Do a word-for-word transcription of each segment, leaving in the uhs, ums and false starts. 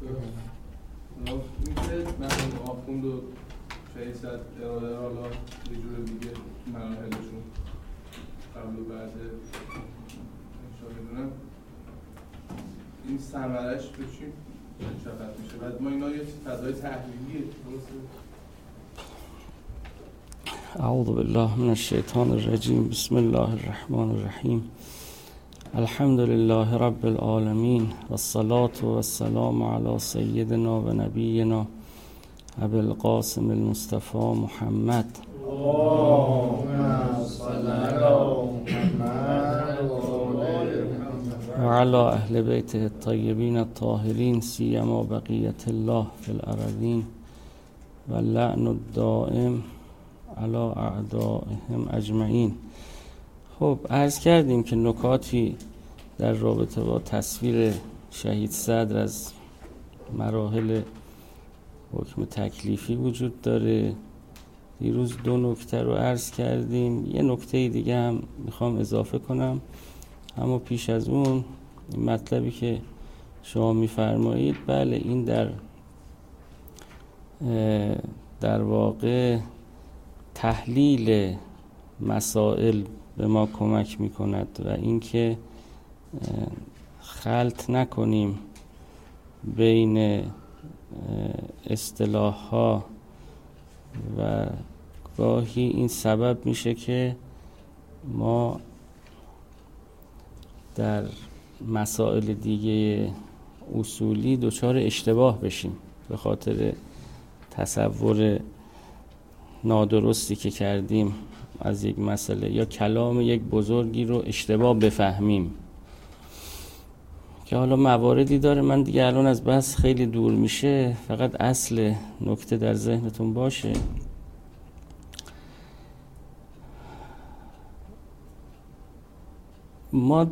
این که من آخوند و شهید صد اراده را حالا یه جور دیگه مراحلشون قبل و بعد انشاء میدونم این ثمرش به چی چقدر میشه؟ بعد ما اینا یه فضای تحلیلیه اعوذ بالله من الشیطان الرجیم بسم الله الرحمن الرحیم الحمد لله رب العالمین والصلاة والسلام علی سیدنا و نبینا ابی القاسم المصطفى محمد اللهم صل علی محمد و علی اهل بیته الطیبین الطاهرین سیما بقیت الله فی الارضین و لعن الدائم علی اعدائهم اجمعین. خب عرض کردیم که نکاتی در رابطه با تصویر شهید صدر از مراحل حکم تکلیفی وجود داره. دیروز دو نکته رو عرض کردیم، یه نکته دیگه هم میخوام اضافه کنم، اما پیش از اون این مطلبی که شما میفرمایید، بله این در در واقع تحلیل مسائل به ما کمک میکند و اینکه خلط نکنیم بین اصطلاح‌ها و گاهی این سبب میشه که ما در مسائل دیگه اصولی دچار اشتباه بشیم به خاطر تصور نادرستی که کردیم از یک مسئله یا کلام یک بزرگی رو اشتباه بفهمیم، که حالا مواردی داره. من دیگه الان از بحث خیلی دور میشه، فقط اصل نکته در ذهنتون باشه. ما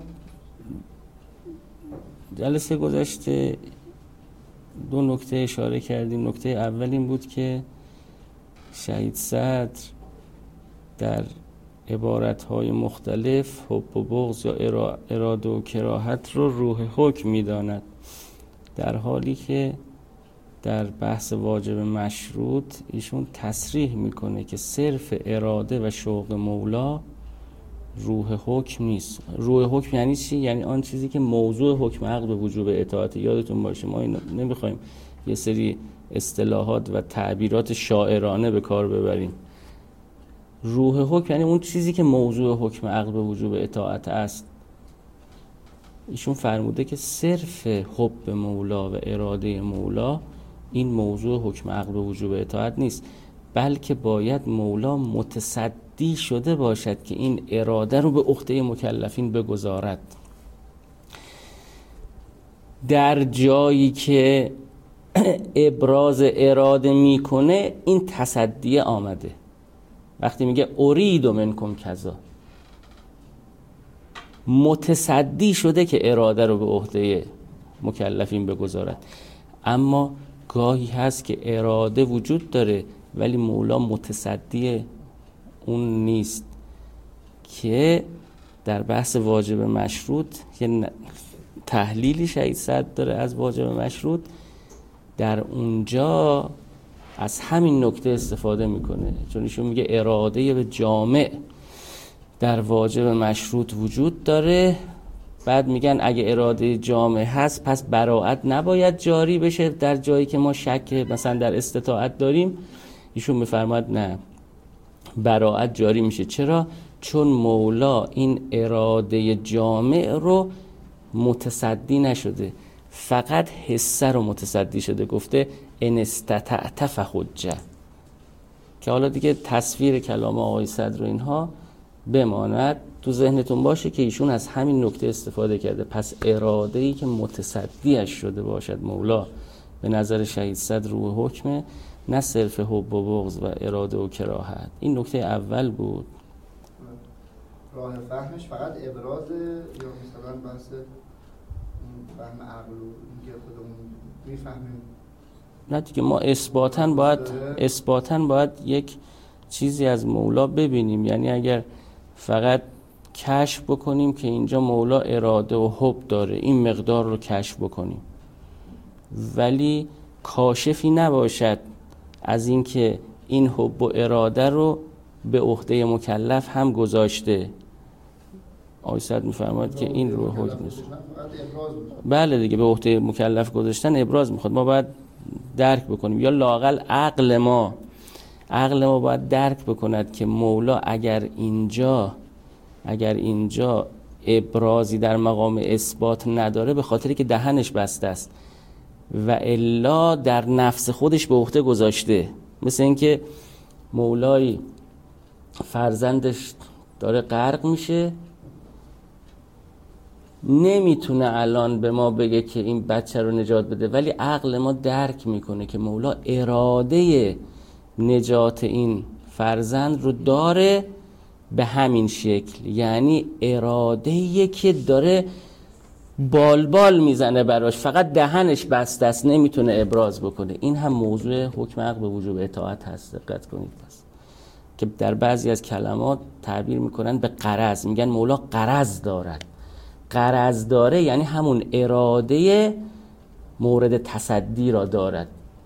جلسه گذشته دو نکته اشاره کردیم. نکته اول این بود که شهید صدر در عبارت‌های مختلف حب و بغض یا اراده و کراهت رو روح حکم می‌داند، در حالی که در بحث واجب مشروط ایشون تصریح میکنه که صرف اراده و شوق مولا روح حکم نیست. روح حکم یعنی چی؟ یعنی آن چیزی که موضوع حکم عقد به وجوب اطاعت. یادتون باشه ما این نمیخوایم یه سری اصطلاحات و تعبیرات شاعرانه به کار ببریم. روح حکم یعنی اون چیزی که موضوع حکم عقد به وجوب اطاعت است. ایشون فرموده که صرف حب مولا و اراده مولا این موضوع حکم عقد به وجوب اطاعت نیست، بلکه باید مولا متصدی شده باشد که این اراده رو به عهده مکلفین بگذارد. در جایی که ابراز اراده میکنه این تصدیه آمده. وقتی میگه ارید منکم کذا، متصدی شده که اراده رو به عهده مکلفین بگذارد. اما گاهی هست که اراده وجود داره ولی مولا متصدی اون نیست، که در بحث واجب مشروط که تحلیلی شهید صدر داره از واجب مشروط، در اونجا از همین نکته استفاده میکنه، چون ایشون میگه اراده به جامع در واجب مشروط وجود داره. بعد میگن اگه اراده جامع هست پس براءت نباید جاری بشه در جایی که ما شک مثلا در استطاعت داریم. ایشون میفرماد نه، براءت جاری میشه. چرا؟ چون مولا این اراده جامع رو متصدی نشده، فقط حسه رو متصدی شده. گفته ان استطعت فحجه، که حالا دیگه تصویر کلام آقای صدر و اینها بماند تو ذهنتون باشه که ایشون از همین نکته استفاده کرده. پس اراده‌ای که متصدیش شده باشد مولا به نظر شهید صدر روح حکمه، نه صرف حب و بغض و اراده و کراهت. این نکته اول بود. راه فهمش فقط ابراز یا مثلا بحث فهم عقل و اینکه خودمون میفهمیم؟ نه دیگه، ما اثباتاً باید اثباتاً باید یک چیزی از مولا ببینیم. یعنی اگر فقط کشف بکنیم که اینجا مولا اراده و حب داره، این مقدار رو کشف بکنیم، ولی کاشفی نباشد از اینکه این حب و اراده رو به عهده مکلف هم گذاشته. آقای سعد می‌فرماید که این رو حکم نیست. بله دیگه، به عهده مکلف گذاشتن ابراز میخواد. ما باید درک بکنیم، یا لااقل عقل ما عقل ما باید درک بکند که مولا اگر اینجا اگر اینجا ابرازی در مقام اثبات نداره به خاطری که دهنش بسته است و الا در نفس خودش به عهده گذاشته. مثل اینکه مولای فرزندش داره غرق میشه، نمیتونه الان به ما بگه که این بچه رو نجات بده، ولی عقل ما درک میکنه که مولا اراده نجات این فرزند رو داره به همین شکل. یعنی اراده‌ای که داره بال بال میزنه براش، فقط دهنش بسته است، نمیتونه ابراز بکنه. این هم موضوع حکم عقل به وجوب اطاعت هست. دقت کنید پس که در بعضی از کلمات تعبیر میکنن به غرض، میگن مولا غرض دارد. غرض داره یعنی همون اراده مورد تصدی را دارد.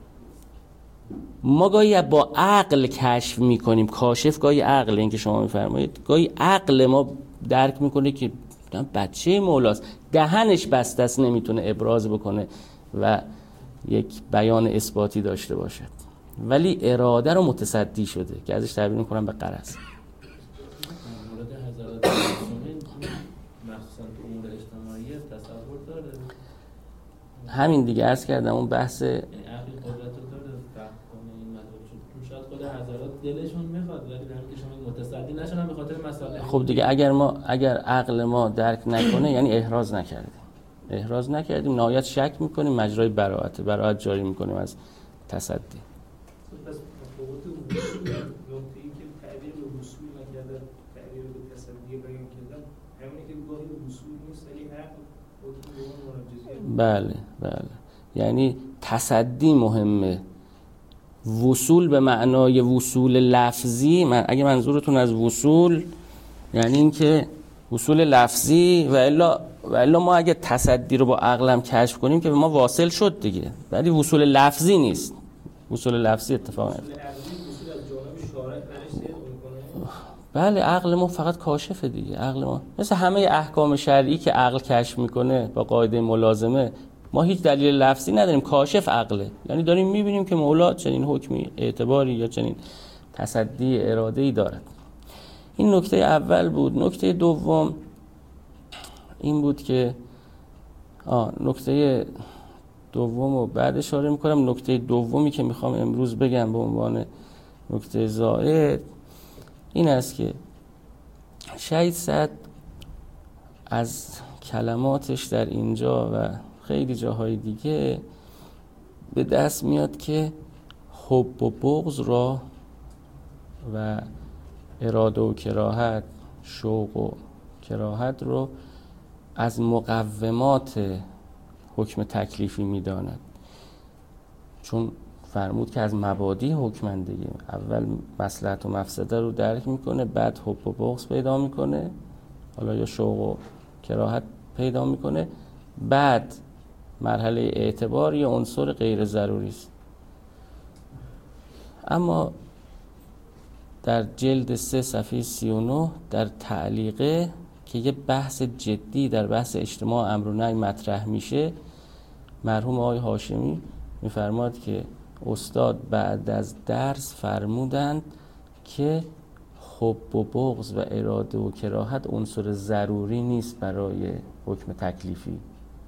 ما گاهی با عقل کشف میکنیم، کاشف گاهی عقل، این که شما میفرمایید، گاهی عقل ما درک میکنه که بچه مولاست، دهنش بسته است، نمیتونه ابراز بکنه و یک بیان اثباتی داشته باشد، ولی اراده رو متصدی شده که ازش تعبیر میکنم به غرض. مورد حضرت معصومین مخصوصا تو امور اجتماعی تصور داره. همین دیگه عرض کردم اون بحث عقل قدرت رو داره فهم کنه این مطلب. شاید خود حضرات دلشون میخواد ولی در که شما متصدی نشن به خاطر مسائل. خب دیگه اگر ما اگر عقل ما درک نکنه یعنی احراز نکردیم. احراز نکردیم، نهایت شک میکنیم، مجرای براءت براءت جاری میکنیم از تصدی. پس مفهومات نقطه‌ای که تعبیر به وصول نکردن، تعبیر به تصدی بیان کردن، همونی که گاهی به وصول نیست ولی عقل حکم به اون مرجعیت. بله بله، یعنی تصدی مهمه. وصول به معنای وصول لفظی، من اگه منظورتون از وصول یعنی این که وصول لفظی، و الا و الا ما اگه تصدی رو با عقلم کشف کنیم که به ما واصل شد دیگه، ولی وصول لفظی نیست. وصول لفظی اتفاق نیست. بله، عقل ما فقط کاشفه دیگه. عقل ما مثل همه احکام شرعی که عقل کشف میکنه با قاعده ملازمه، ما هیچ دلیل لفظی نداریم، کاشف عقله. یعنی داریم میبینیم که مولا چنین حکمی اعتباری یا چنین تصدی اراده‌ای دارد. این نکته اول بود. نکته دوم این بود که آه نکته دوم رو بعد اشاره میکنم. نکته دومی که میخوام امروز بگم به عنوان نکته زائد این است که شهید سعد از کلماتش در اینجا و خیلی جاهای دیگه به دست میاد که حب و بغض را و اراده و کراهت، شوق و کراهت رو از مقومات حکم تکلیفی میداند. چون فرمود که از مبادی حکمن دیگه. اول مصلحت و مفسده رو درک میکنه، بعد حب و بغض پیدا میکنه، حالا یا شوق و کراهت پیدا میکنه، بعد مرحله اعتبار یا عنصر غیر ضروری است. اما در جلد سه صفحه سی و نه در تعلیقه که یه بحث جدی در بحث اجتماع امر و نهی مطرح میشه، مرحوم آقای هاشمی میفرماد که استاد بعد از درس فرمودند که حب و بغض و اراده و کراهت عنصر ضروری نیست برای حکم تکلیفی.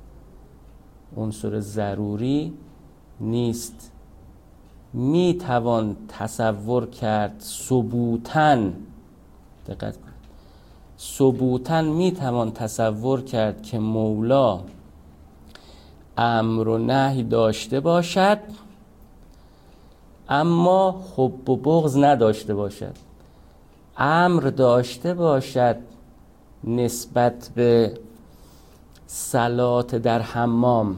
عنصر ضروری نیست. می توان تصور کرد ثبوتاً، دقت کنید، ثبوتاً می توان تصور کرد که مولا امر و نهی داشته باشد اما حب و بغض نداشته باشد. امر داشته باشد نسبت به صلات در حمام،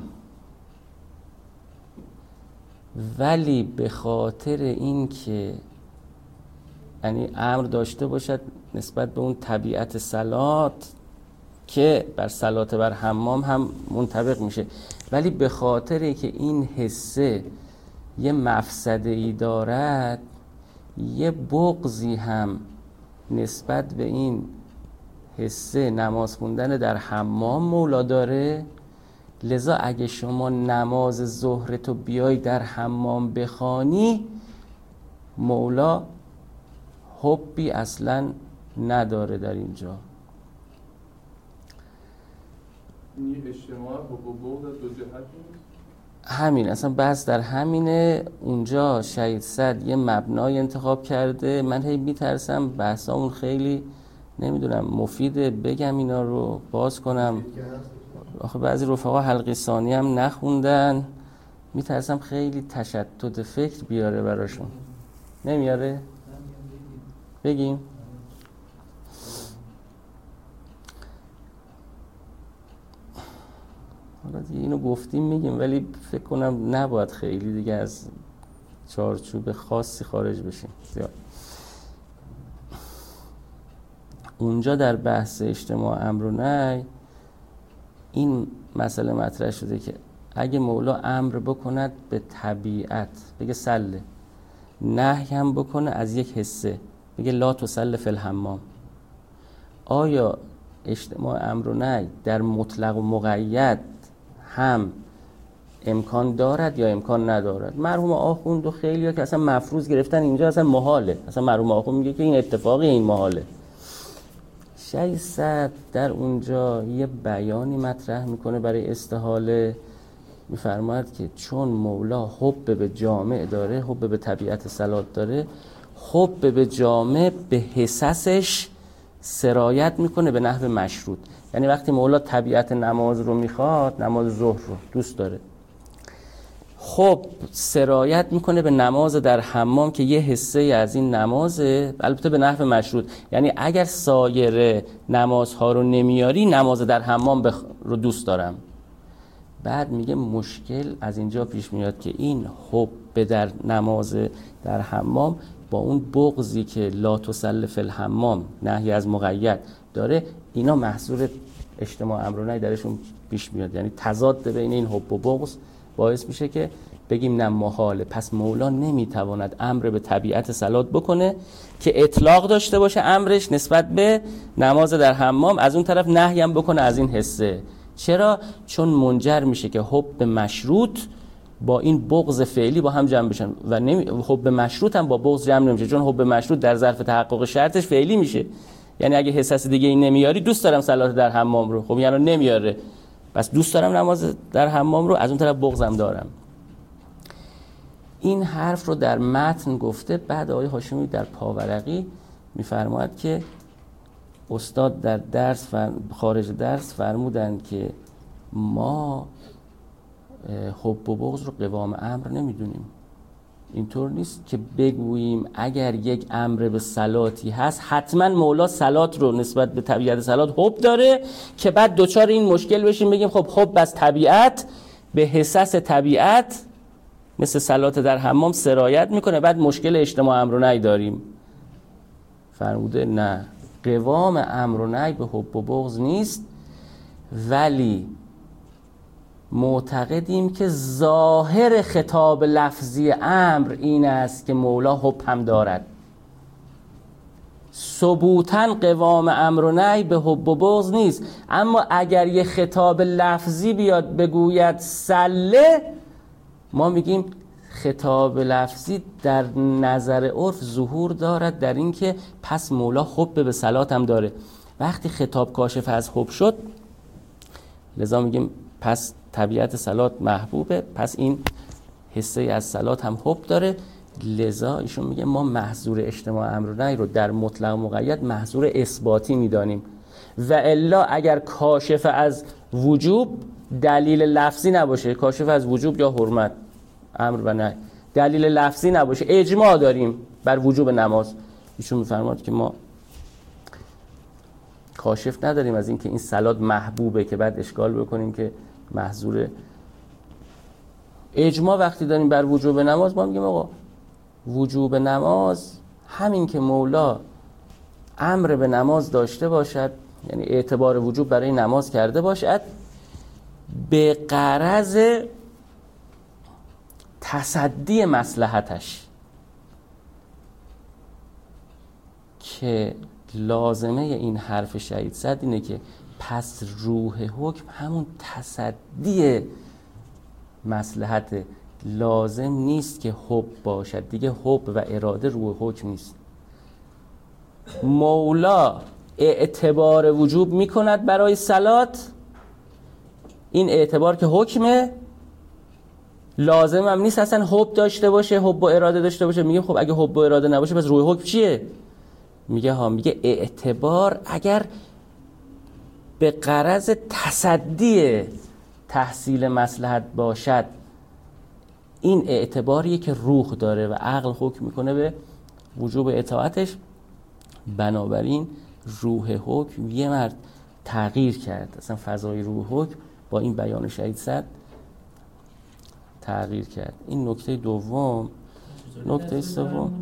ولی به خاطر این که یعنی امر داشته باشد نسبت به اون طبیعت صلات که بر صلات بر حمام هم منطبق میشه، ولی به خاطر که این حسه یه مفسده ای دارد، یه بغضی هم نسبت به این حسه نماز خوندن در حمام مولا داره. لذا اگه شما نماز ظهر تو بیای در حمام بخوانی، مولا حبی اصلا نداره در اینجا. این اجتماع حب و بغض دو جهت نیست؟ همین اصلا بحث در همینه. اونجا شهید صدر یه مبنای انتخاب کرده. من هی میترسم بحثامون خیلی نمیدونم مفیده بگم اینا رو باز کنم. آخه بعضی رفقا حلقه ثانی هم نخوندن، میترسم خیلی تشتت فکر بیاره براشون. نمیاره؟ بگیم حالا دیگه اینو گفتیم میگیم، ولی فکر کنم نباید خیلی دیگه از چارچوب خاصی خارج بشیم. زیاد اونجا در بحث اجتماع امر و نهی این مسئله مطرح شده که اگه مولا امر بکند به طبیعت، بگه سله، نهی هم بکنه از یک حسه، بگه لا تسل فی الحمام، آیا اجتماع امر و نهی در مطلق و مقید هم امکان دارد یا امکان ندارد؟ مرحوم آخوند و خیلی ها که اصلا مفروض گرفتن اینجا اصلا محاله. اصلا مرحوم آخوند میگه که این اتفاقی، این محاله. شیخ صدر در اونجا یه بیانی مطرح میکنه برای استحاله، میفرماید که چون مولا حب به جامع داره، حب به طبیعت صلات داره، حب به جامع به حسسش سرایت میکنه به نحو مشروط. یعنی وقتی مولا طبیعت نماز رو میخواد، نماز ظهر رو دوست داره، خب سرایت میکنه به نماز در حمام که یه حصه از این نمازه، البته به نحو مشروط. یعنی اگر سایر نمازها رو نمیاری، نماز در حمام بخ... رو دوست دارم. بعد میگه مشکل از اینجا پیش میاد که این حب در نماز در حمام با اون بغضی که لا تسل فی الحمام، نهی از مقید داره، اینا محصول اجتماع امر و نهی درشون پیش میاد. یعنی تضاد بین این حب و بغض باعث میشه که بگیم نه محاله. پس مولا نمیتواند امر به طبیعت صلات بکنه که اطلاق داشته باشه امرش نسبت به نماز در حمام، از اون طرف نهی هم بکنه از این حسه. چرا؟ چون منجر میشه که حب مشروط با این بغض فعلی با هم جمع بشن و نمی... حب مشروط هم با بغض جمع نمیشه، چون حب مشروط در ظرف تحقق شرطش فعلی میشه. یعنی اگه حساس دیگه این نمیاری، دوست دارم صلات در حمام رو، خب یعنی نمیاره، بس دوست دارم نماز در حمام رو، از اون طرف بغضم دارم. این حرف رو در متن گفته. بعد آقای هاشمی در پاورقی میفرماید که استاد در درس فر... خارج درس فرمودند که ما حب و بغض رو قوام امر نمیدونیم. اینطور نیست که بگوییم اگر یک امر به صلاتی هست حتما مولا صلات رو نسبت به طبیعت صلات حب داره که بعد دوچار این مشکل بشیم بگیم خب حب از طبیعت به حساس طبیعت مثل صلات در حمام سرایت میکنه، بعد مشکل اجتماع امر و نهی داریم. فرموده نه، قوام امر و نهی به حب و بغض نیست، ولی معتقدیم که ظاهر خطاب لفظی امر این است که مولا حب هم دارد. ثبوتاً قوام امر و نهی به حب و بغض نیست، اما اگر یه خطاب لفظی بیاد بگوید سله، ما میگیم خطاب لفظی در نظر عرف ظهور دارد در این که پس مولا حب به صلات هم داره. وقتی خطاب کاشف از حب شد، لذا میگیم پس طبیعت صلات محبوبه، پس این حصه از صلات هم حب داره. لذا ایشون میگه ما محظور اجتماع امر و نهی رو در مطلق مقید محظور اثباتی میدانیم، و الا اگر کاشف از وجوب دلیل لفظی نباشه، کاشف از وجوب یا حرمت امر و نهی دلیل لفظی نباشه، اجماع داریم بر وجوب نماز، ایشون میفرماد که ما کاشف نداریم از این که این صلات محبوبه که بعد اشکال بکنیم که محظور اجماع. وقتی داریم بر وجوب نماز، ما میگیم آقا وجوب نماز همین که مولا امر به نماز داشته باشد، یعنی اعتبار وجوب برای نماز کرده باشد، به غرض تصدی مصلحتش، که لازمه این حرف شهید صد اینه که پس روح حکم همون تصدی مصلحت، لازم نیست که حب باشد دیگه. حب و اراده روح حکم نیست. مولا اعتبار وجوب میکند برای صلات، این اعتبار که حکمه، لازم هم نیست اصلا حب داشته باشه، حب و اراده داشته باشه. میگه خب اگه حب و اراده نباشه پس روح حکم چیه؟ میگه ها میگه اعتبار اگر به غرض تصدی تحصیل مصلحت باشد، این اعتباریه که روح داره و عقل حکم میکنه به وجوب اطاعتش. بنابراین روح حکم یه مرد تغییر کرد، اصلا فضای روح حکم با این بیان شهید صد تغییر کرد. این نکته دوم. نکته سوم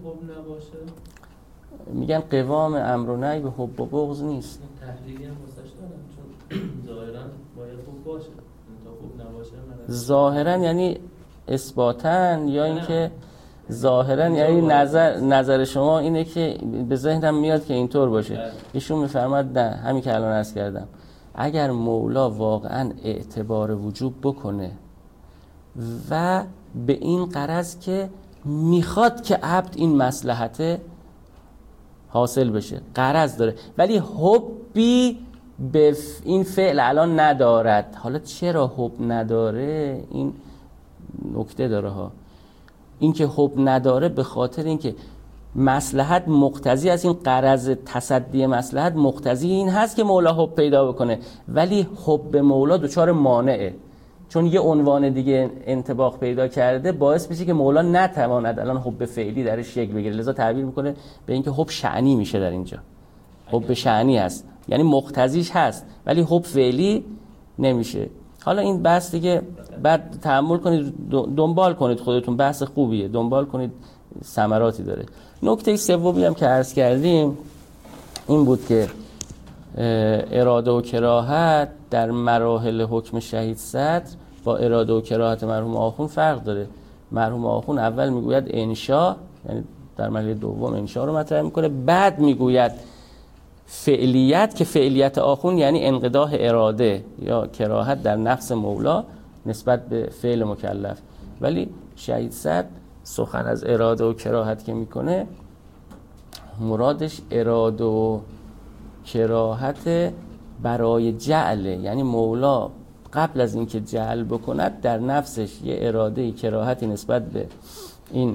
میگن قوام امر و نهی به حب و بغض نیست. تحلیلی هم واسش دارن، چون ظاهرا باید خوب باشه، تا خوب نباشه ظاهرا یعنی اثباتن، یا اینکه ظاهرا یعنی نظر نظر شما اینه که به ذهنم میاد که اینطور باشه. ایشون میفرماد نه، همین که الان عرض کردم، اگر مولا واقعا اعتبار وجوب بکنه و به این غرض که میخواد که عبد این مصلحت حاصل بشه، غرض داره، ولی حبی به این فعل الان ندارد. حالا چرا حب نداره؟ این نکته داره ها. این که حب نداره به خاطر اینکه مصلحت مقتضی از این غرض تصدی مصلحت مقتضی این هست که مولا حب پیدا بکنه، ولی حب مولا دچار مانعه، چون یه عنوان دیگه انطباق پیدا کرده باعث میشه که مولا نتواند الان حب فعلی درش شکل بگیره. لذا تعبیر میکنه به اینکه حب شأنی میشه در اینجا. حب شأنی هست، یعنی مقتضیش هست ولی حب فعلی نمیشه. حالا این بحث دیگه بعد تأمل کنید، دنبال کنید خودتون، بحث خوبیه، دنبال کنید، ثمراتی داره. نکته سومی هم که عرض کردیم این بود که اراده و کراهت در مراحل حکم شهید صدر با اراده و کراهت مرحوم آخوند فرق داره. مرحوم آخوند اول میگوید انشا، یعنی در مرحله دوم انشا رو مطرح میکنه، بعد میگوید فعلیت، که فعلیت آخوند یعنی انقضاء اراده یا کراهت در نفس مولا نسبت به فعل مکلف. ولی شهید صدر سخن از اراده و کراهت که میکنه مرادش اراده و کراهت برای جعله، یعنی مولا قبل از اینکه جعل بکند در نفسش یه اراده کراهتی نسبت به این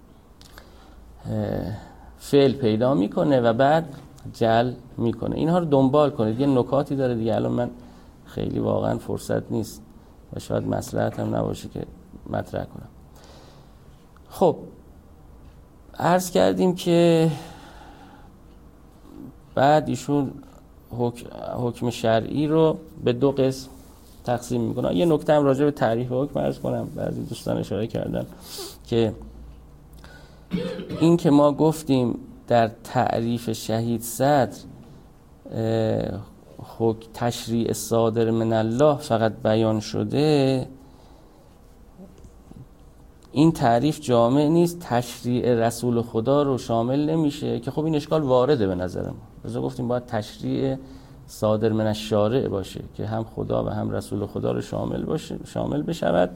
فعل پیدا میکنه و بعد جعل میکنه. اینها رو دنبال کنید، یه نکاتی داره دیگه، الان من خیلی واقعا فرصت نیست و شاید مصلحت هم نباشه که مطرح کنم. خب عرض کردیم که بعد ایشون حکم شرعی رو به دو قسم تقسیم میکنه. یه نکته هم راجع به تعریف حکم عرض کنم، بعضی دوستان اشاره کردن که این که ما گفتیم در تعریف شهید صدر حکم تشریع صادر من الله فقط بیان شده، این تعریف جامع نیست، تشریع رسول خدا رو شامل نمیشه، که خب این اشکال وارده به نظر ما. لذا گفتیم باید تشریع صادر من الشارع باشه که هم خدا و هم رسول خدا رو شامل باشه، شامل بشود.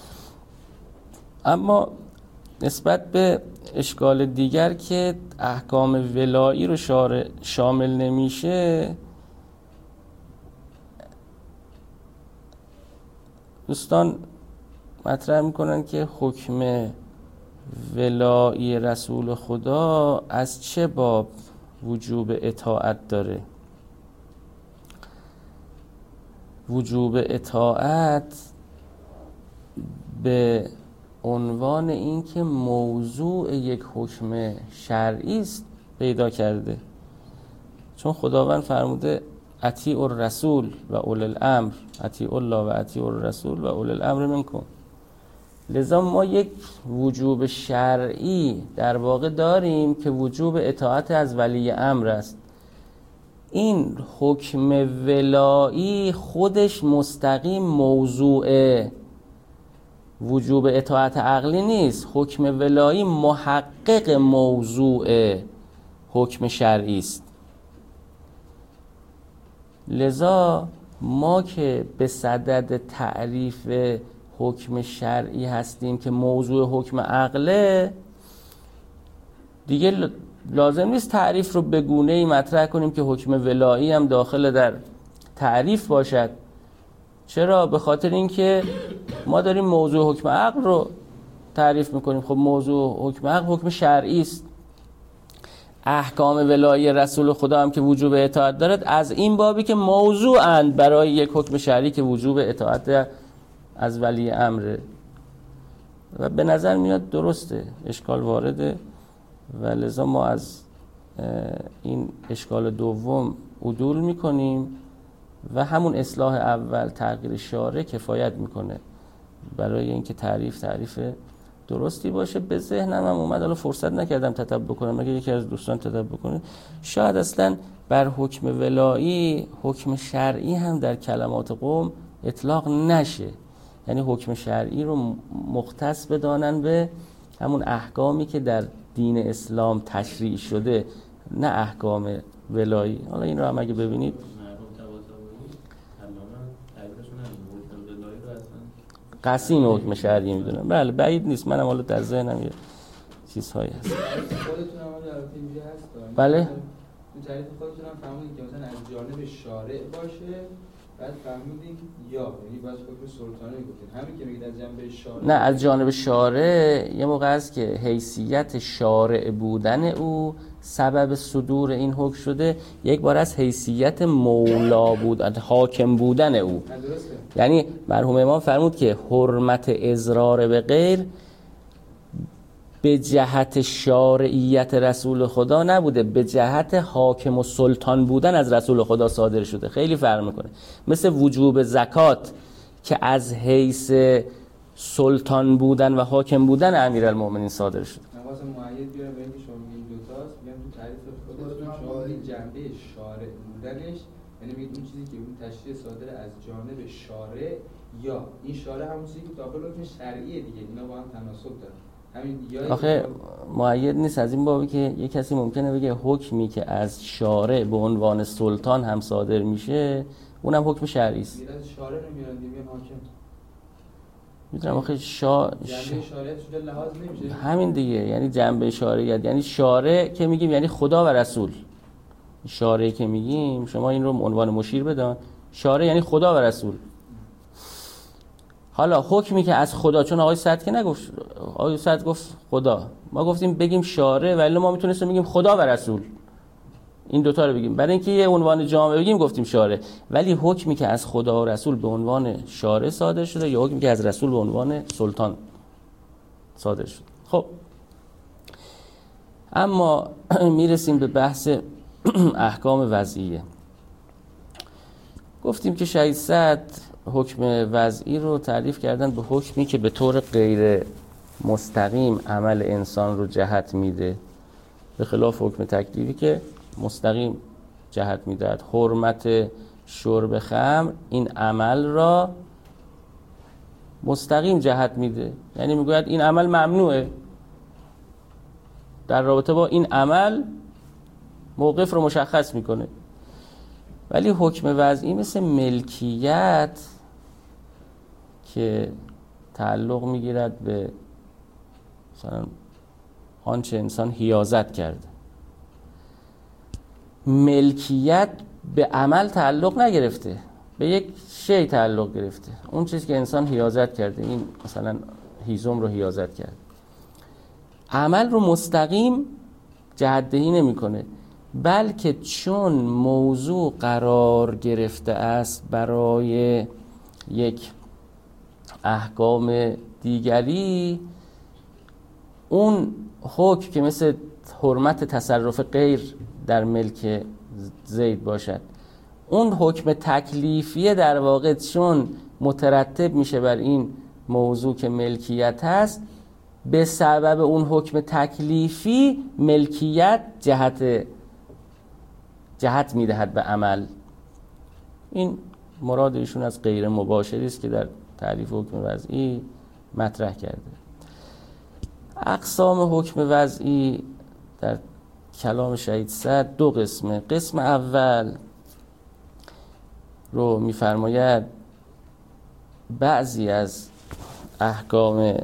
اما نسبت به اشکال دیگر که احکام ولایی رو شامل نمیشه، دوستان مطرح میکنن که حکم ولایی رسول خدا از چه باب وجوب اطاعت داره. وجوب اطاعت به عنوان این که موضوع یک حکم شرعی است پیدا کرده، چون خداوند فرموده اطیعوا الرسول و اولی الامر، اطیعوا الله و اطیعوا الرسول و اولی الامر منکم. لذا ما یک وجوب شرعی در واقع داریم که وجوب اطاعت از ولی امر است. این حکم ولایی خودش مستقیم موضوع وجوب اطاعت عقلی نیست. حکم ولایی محقق موضوع حکم شرعی است. لذا ما که به صدد تعریف حکم شرعی هستیم که موضوع حکم عقله، دیگه لازم نیست تعریف رو به گونه‌ای مطرح کنیم که حکم ولایی هم داخل در تعریف باشد. چرا؟ به خاطر اینکه ما داریم موضوع حکم عقل رو تعریف میکنیم. خب موضوع حکم عقل حکم شرعی است. احکام ولایی رسول خدا هم که وجوب اطاعت دارد، از این بابی که موضوعند برای یک حکم شرعی که وجوب اطاعت از ولی امره. و به نظر میاد درسته، اشکال وارده و لذا ما از این اشکال دوم عدول میکنیم و همون اصلاح اول تغییر شارع کفایت میکنه برای اینکه تعریف تعریف درستی باشه. به ذهنم هم اومد، حالا فرصت نکردم تتبع کنم، اگه یکی از دوستان تتبع کنه شاید اصلا بر حکم ولایی حکم شرعی هم در کلمات قوم اطلاق نشه، یعنی حکم شرعی رو مختص بدانن به همون احکامی که در دین اسلام تشریع شده، نه احکام ولایی. حالا این رو هم اگه ببینید قسیم حکم شرعی میدونم. بله بعید نیست، منم حالا در ذهنم یه چیزهایی هست. خودتون هم البته اینجا هست. بله تو تعریف خودتون هم فهمیدین که مثلا از جانب شارع باشه، بعد فهمیدین یا یعنی باز حکم سلطانی گفتین. همین که میگید از جانب شارع، نه از جانب شارع یه موقع است که حیثیت شارع بودن او سبب صدور این حکم شده، یک بار از حیثیت مولا بودن، حاکم بودن او. یعنی مرحوم امام فرمود که حرمت اضرار به غیر به جهت شارعیت رسول خدا نبوده، به جهت حاکم و سلطان بودن از رسول خدا صادر شده. خیلی فرق میکنه. مثل وجوب زکات که از حیث سلطان بودن و حاکم بودن امیرالمومنین صادر شده. نواز معید بیارم به اینکه شما میگین دوتاست، میگم تو تعریف خودتون شما میگین جنبه شارع بودنش، یعنی میگید اون چیزی که اون تشریع صادر از جانب شارع، یا این شارع همون چیزی که داخل حکم شرعیه دیگه، اینا با هم تناسب دارن. آخه معید نیست از این بابی که یک کسی ممکنه بگه حکمی که از شارع به عنوان سلطان هم صادر میشه اونم حکم شرعی است. میرن شارع رو میارن دیگه حاکم. میدونم آخه شا... جنبه شارعیت شده لحاظ نمیشه. همین دیگه، یعنی جنبه شارعیت، یعنی شارع که میگیم یعنی خدا و رسول. شارع که میگیم شما این رو عنوان مشیر بدان، شارع یعنی خدا و رسول. حالا حکمی که از خدا، چون آقای سعد که نگفت، آقای سعد گفت خدا، ما گفتیم بگیم شارع، ولی ما میتونستیم بگیم خدا و رسول، این دوتا رو بگیم. برای اینکه یه عنوان جامع بگیم گفتیم شارع. ولی حکمی که از خدا و رسول به عنوان شارع صادر شده یا حکمی که از رسول به عنوان سلطان صادر شده. خب اما میرسیم به بحث احکام وضعیه. گفتیم که شهید سعد حکم وضعی رو تعریف کردن به حکمی که به طور غیر مستقیم عمل انسان رو جهت میده، به خلاف حکم تکلیفی که مستقیم جهت میدهد. حرمت شرب خمر این عمل را مستقیم جهت میده، یعنی میگوید این عمل ممنوعه، در رابطه با این عمل موقف رو مشخص میکنه. ولی حکم وضعی مثل ملکیت که تعلق میگیرد به مثلا آنچه انسان حیازت کرده، ملکیت به عمل تعلق نگرفته، به یک شی تعلق گرفته، اون چیزی که انسان حیازت کرده. این مثلا هیزم رو حیازت کرد، عمل رو مستقیم جهت دهی نمیکنه، بلکه چون موضوع قرار گرفته است برای یک احکام دیگری، اون حکم که مثل حرمت تصرف غیر در ملک زید باشد، اون حکم تکلیفیه در واقع چون مترتب میشه بر این موضوع که ملکیت هست، به سبب اون حکم تکلیفی ملکیت جهت جهت میدهد به عمل. این مراد ایشون از غیر مباشری است که در تعریف حکم وضعی مطرح کرده. اقسام حکم وضعی در کلام شهید صدر دو قسمه. قسم اول رو می‌فرماید بعضی از احکام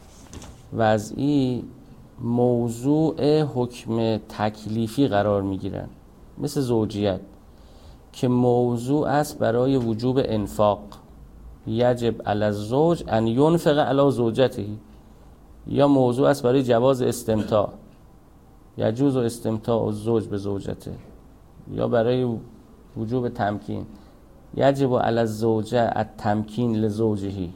وضعی موضوع حکم تکلیفی قرار می‌گیرند، مثل زوجیت که موضوع است برای وجوب انفاق، یجب علی الزوج ان ینفق علی زوجته، یا موضوع است برای جواز استمتاع، یجوز استمتاع الزوج به زوجته، یا برای وجوب تمکین، یجب علی الزوجه التمکین لزوجه.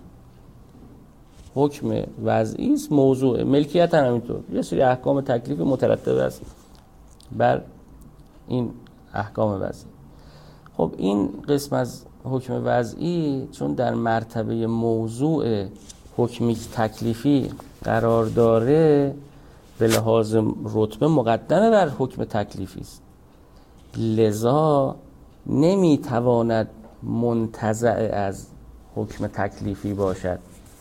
حکم وضعی است، موضوع ملکیت هم همینطور، یه سری احکام تکلیفی مترتب است بر این احکام وضعی. خب این قسم از حکم وضعی چون در مرتبه موضوع حکم تکلیفی قرار داره، به لحاظ رتبه مقدمه بر حکم تکلیفی است، لذا نمیتواند منتزع از حکم تکلیفی باشد.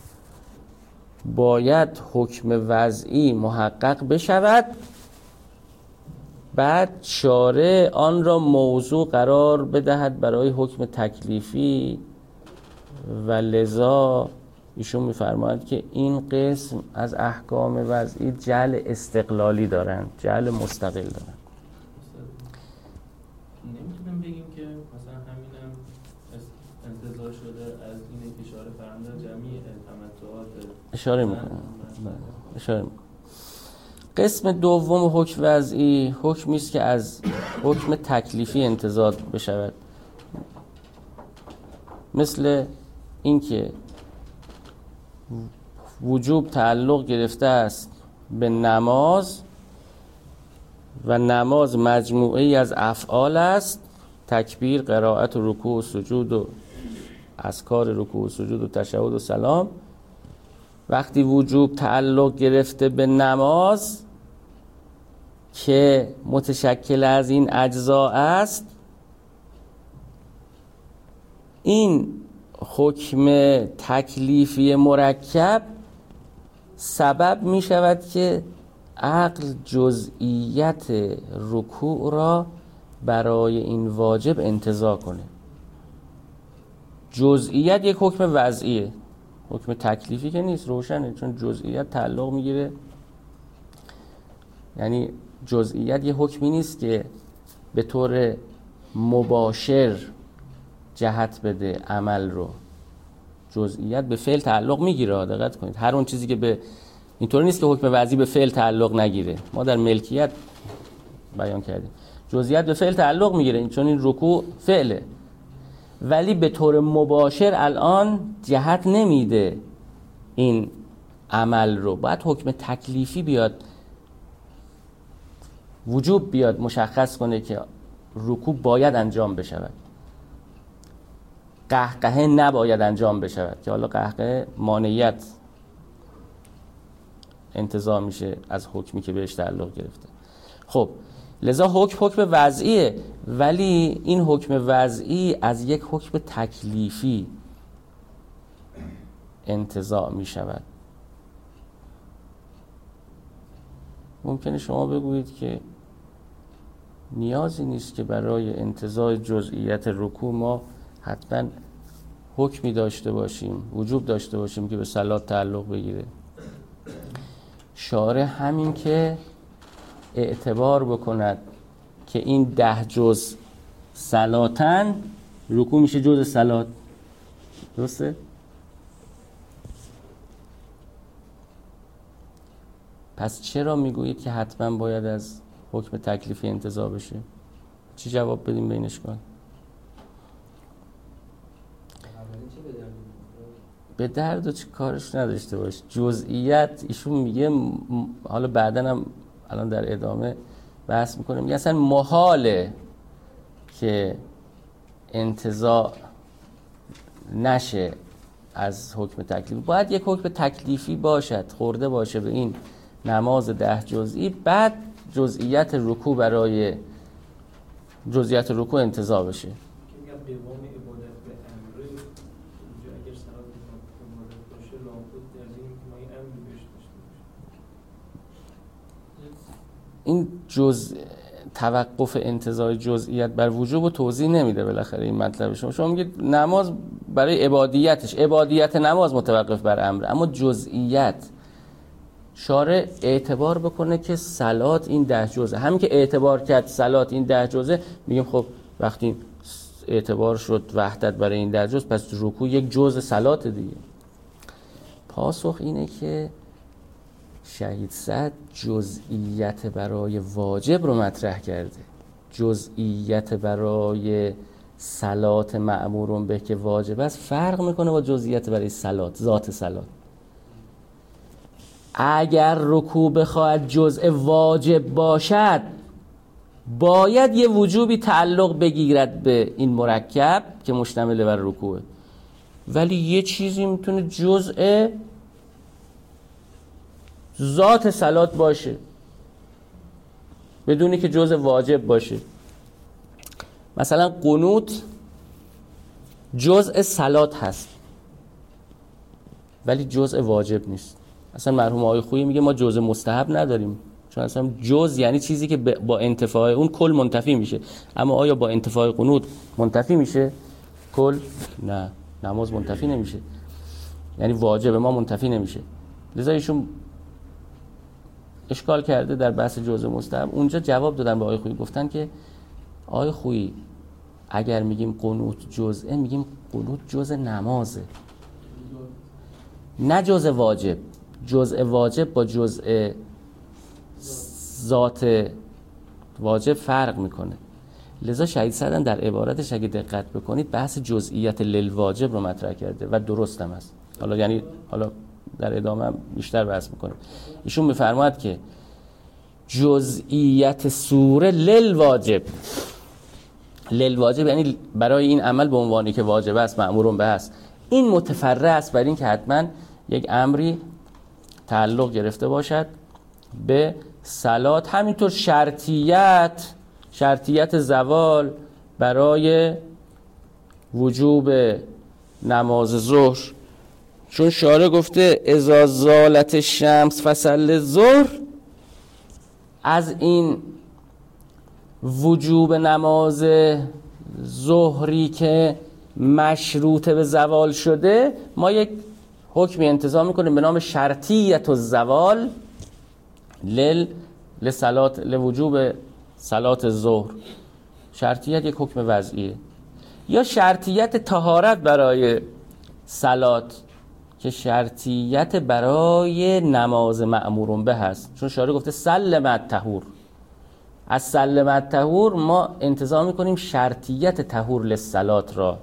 باید حکم وضعی محقق بشود، بعد شارع آن را موضوع قرار بدهد برای حکم تکلیفی، و لذا ایشون می‌فرماید که این قسم از احکام وضعی جعل استقلالی دارند، جعل مستقل دارند. نمیتونم بگیم که مثلا همینم انتزاع شده از اینه که اشاره فرموده جمعی تمتعات اشاره میکنم اشاره میکنم قسم دوم حکم وضعی حکمی است که از حکم تکلیفی انتزاع بشود، مثل اینکه وجوب تعلق گرفته است به نماز و نماز مجموعه ای از افعال است، تکبیر، قرائت و رکوع و سجود و اذکار رکوع و سجود و تشهد و سلام. وقتی وجوب تعلق گرفته به نماز که متشکل از این اجزا است، این حکم تکلیفی مرکب سبب می شود که عقل جزئیت رکوع را برای این واجب انتزاع کنه. جزئیت یک حکم وضعیه، حکم تکلیفی که نیست، روشنه، چون جزئیت تعلق میگیره. یعنی جزئیت یه حکمی نیست که به طور مباشر جهت بده عمل رو. جزئیت به فعل تعلق میگیره، دقت کنید. هر اون چیزی که به اینطور نیست که حکم وضعی به فعل تعلق نگیره. ما در ملکیت بیان کردیم جزئیت به فعل تعلق میگیره، چون این رکوع فعله، ولی به طور مباشر الان جهت نمیده این عمل رو. باید حکم تکلیفی بیاد، وجوب بیاد مشخص کنه که رکوع باید انجام بشود، قهقهه نباید انجام بشود، که حالا قهقهه مانعیت انتزاع میشه از حکمی که بهش تعلق گرفته. خب لذا حکم حکم وضعیه، ولی این حکم وضعی از یک حکم تکلیفی انتزاع می شود. ممکنه شما بگویید که نیازی نیست که برای انتزاع جزئیات رکوع ما حتما حکمی داشته باشیم، وجوب داشته باشیم که به صلات تعلق بگیره. شارع همین که اعتبار بکند که این ده جز صلاتن، رکوع میشه جز صلات، درسته؟ پس چرا میگویید که حتما باید از حکم تکلیفی انتزاع بشه؟ چی جواب بدیم به این اشکال؟ به درد و چی کارش نداشته باش. جزئیات ایشون میگه، حالا بعدن هم الان در ادامه بحث میکنیم، میگه اصلا محاله که انتزاع نشه از حکم تکلیفی. باید یک حکم تکلیفی باشد، خورده باشه به این نماز ده جزئی، بعد جزئیات رکوع برای جزئیات رکوع انتزاع بشه. که میگم قوام عبادت به امره اینجا اگر صلات عبادت باشه لابد در این که ما این امر بهش داشته باشیم. این جز توقف انتزاع جزئیات بر وجوب و توضیح نمیده بالاخره این مطلب شما. شما میگید نماز برای عبادیتش، عبادیت نماز متوقف بر امر، اما جزئیات شارع اعتبار بکنه که صلات این ده جزه. همین که اعتبار کرد صلات این ده جزه، میگیم خب وقتی اعتبار شد وحدت برای این ده جزء، پس رکوع یک جزء صلات دیگه. پاسخ اینه که شهید سعد جزئیت برای واجب رو مطرح کرده، جزئیت برای صلات مأمورون به که واجب است فرق میکنه با جزئیت برای صلات، ذات صلات. اگر رکوع بخواهد جزء واجب باشد باید یه وجوبی تعلق بگیرد به این مرکب که مشتمل بر رکوعه، ولی یه چیزی میتونه جزء ذات صلات باشه بدونی که جزء واجب باشه. مثلا قنوت جزء صلات هست ولی جزء واجب نیست. اصلا مرحوم آقای خویی میگه ما جزء مستحب نداریم، چون اصلا جز یعنی چیزی که با انتفاع اون کل منتفی میشه. اما آیا با انتفاع قنوت منتفی میشه کل؟ نه، نماز منتفی نمیشه، یعنی واجب ما منتفی نمیشه. لذا ایشون اشکال کرده در بحث جزء مستحب. اونجا جواب دادن به آقای خویی، گفتن که آقای خویی اگر میگیم قنوت جزءه، میگیم قنوت جزء نمازه نه جزء واجب. جزء واجب با جزء ذات واجب فرق میکنه. لذا شهید سعدن در عبارتش اگه دقت بکنید بحث جزئیت للواجب رو مطرح کرده و درست هم است. حالا یعنی حالا در ادامه هم بیشتر بحث میکنیم. ایشون میفرماید که جزئیت سوره للواجب، للواجب یعنی برای این عمل به عنوانی که واجب است مأمورون به است. این متفرع است بر این که حتما یک امری تعلق گرفته باشد به صلات. همینطور شرطیت، شرطیت زوال برای وجوب نماز ظهر، چون شارع گفته اذا زالت الشمس فصل الظهر، از این وجوب نماز ظهری که مشروط به زوال شده ما یک حکمی انتظام میکنیم به نام شرطیت الزوال لل لصلات لوجوب صلات ظهر. شرطیت یک حکم وضعیه. یا شرطیت طهارت برای صلات که شرطیت برای نماز مأمورون به هست، چون شارع گفته سلم الطهور. از سلم الطهور ما انتظام میکنیم شرطیت طهور للصلات را.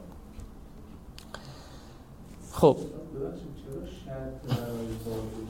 خب چرا شرط برای واجب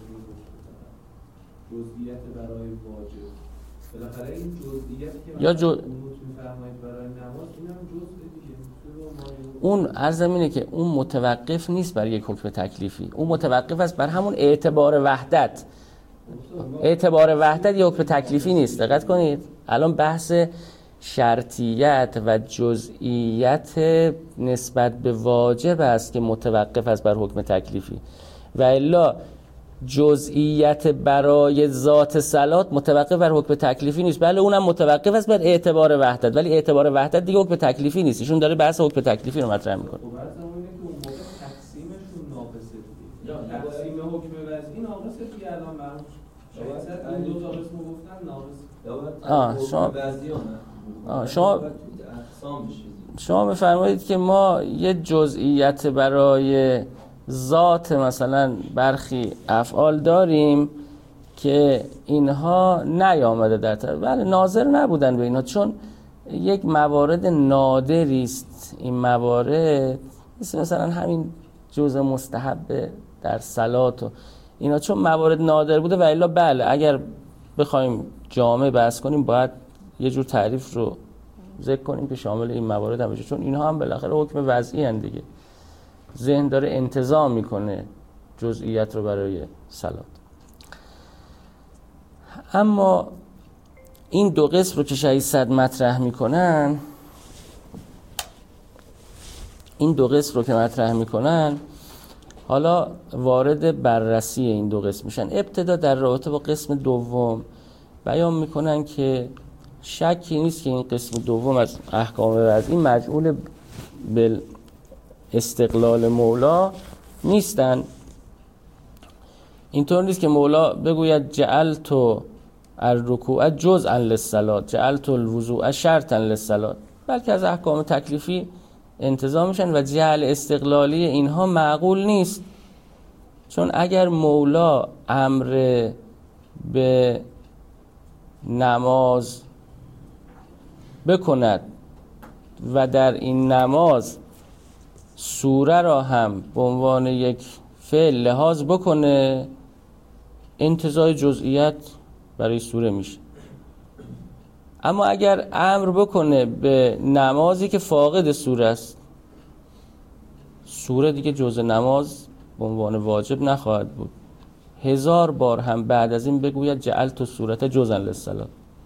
جزئیات برای واجب؟ بالاخره این جزئیاتی که یا جو... میفرمایید برای نماز اینم جزء دیگه. اون عرض اینه که اون متوقف نیست بر یک حکم تکلیفی، اون متوقف است بر همون اعتبار وحدت. اعتبار وحدت یک حکم تکلیفی نیست. دقت کنید الان بحث شرطیت و جزئیت نسبت به واجب است که متوقف است بر حکم تکلیفی، و الا جزئیت برای ذات صلات متوقف بر حکم تکلیفی نیست. بله اونم متوقف است بر اعتبار وحدت، ولی اعتبار وحدت دیگه حکم تکلیفی نیست. ایشون داره بحث حکم تکلیفی رو مطرح میکنه. خب عرض اینه که اون موقع تقسیمشون ناقصه دیگه، یا تقسیم حکم وضعی ناقصه دیگه. الان مرحوم شاید این دو تا قسمو گفتن ناقصه. آه شما آه شما شما بفرمایید که ما یه جزئیت برای ذات مثلا برخی افعال داریم که اینها نیامده در طرف، بله ناظر نبودن به اینها، چون یک موارد نادری است این موارد، مثل مثلا همین جزء مستحب در صلات و اینا، چون موارد نادر بوده. و الا بله اگر بخوایم جامع بحث کنیم باید یه جور تعریف رو ذکر کنیم که شامل این موارد هم بشه، چون اینها هم بالاخره حکم وضعی هستند دیگه. ذهن داره انتظام میکنه جزئیات رو برای صلات. اما این دو قسم رو که شهید صدر مطرح میکنن این دو قسم رو که مطرح میکنن حالا وارد بررسی این دو قسم میشن. ابتدا در رابطه با قسم دوم بیان میکنن که شکی نیست که این قسم دوم از احکام وضعی مجعول به استقلال مولا نیستن. اینطور نیست که مولا بگوید جعلت الرکوع جزءا للصلاة، جعلت الوضوء شرطا للصلاة، بلکه از احکام تکلیفی انتزاع میشن و جعل استقلالی اینها معقول نیست. چون اگر مولا امر به نماز بکند و در این نماز سوره را هم به عنوان یک فعل لحاظ بکنه، انتزاع جزئیات برای سوره میشه. اما اگر امر بکنه به نمازی که فاقد سوره است، سوره دیگه جزء نماز به عنوان واجب نخواهد بود. هزار بار هم بعد از این بگوید جعلت السورة جزءا للصلاة،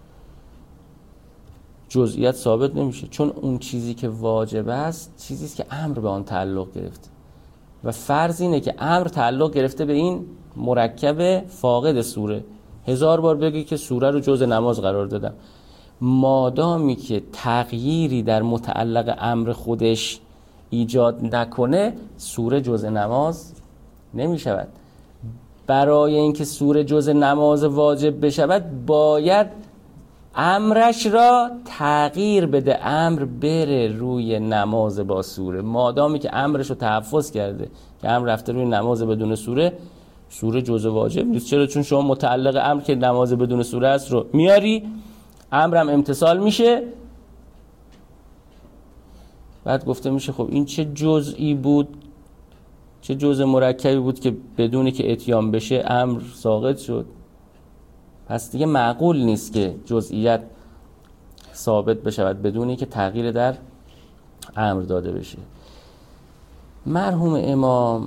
جزئیات ثابت نمیشه، چون اون چیزی که واجب است چیزی است که امر به آن تعلق گرفته و فرض اینه که امر تعلق گرفته به این مرکب فاقد سوره. هزار بار بگی که سوره رو جزء نماز قرار دادم، مادامی که تغییری در متعلق امر خودش ایجاد نکنه سوره جزء نماز نمی شود. برای اینکه سوره جزء نماز واجب بشود باید امرش را تغییر بده، امر بره روی نماز با سوره. مادامی که امرش رو تحفظ کرده که امر رفته روی نماز بدون سوره، سوره جزء واجب نیست. چرا؟ چون شما متعلق امر که نماز بدون سوره است رو میاری، امرم امتثال میشه، بعد گفته میشه خب این چه جزئی بود، چه جزء مرکبی بود که بدونی که اتیان بشه امر ساقط شد. پس دیگه معقول نیست که جزئیات ثابت بشود بدونی که تغییر در امر داده بشه. مرحوم امام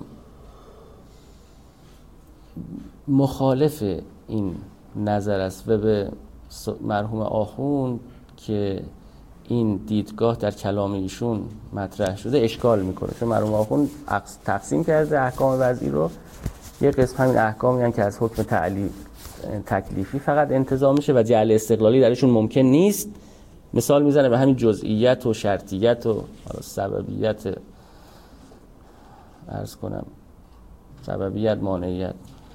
مخالف این نظر است و به مرحوم آخوند که این دیدگاه در کلام ایشون مطرح شده اشکال میکنه. چون مرحوم آخوند تقسیم کرده احکام وضعی رو، یک قسم همین احکامی هستند که از حکم تعلیف تکلیفی فقط انتزاع میشه و جعل استقلالی درشون ممکن نیست. مثال میزنه به همین جزئیت و شرطیت و سببیت، عرض کنم سببیت مانعیت.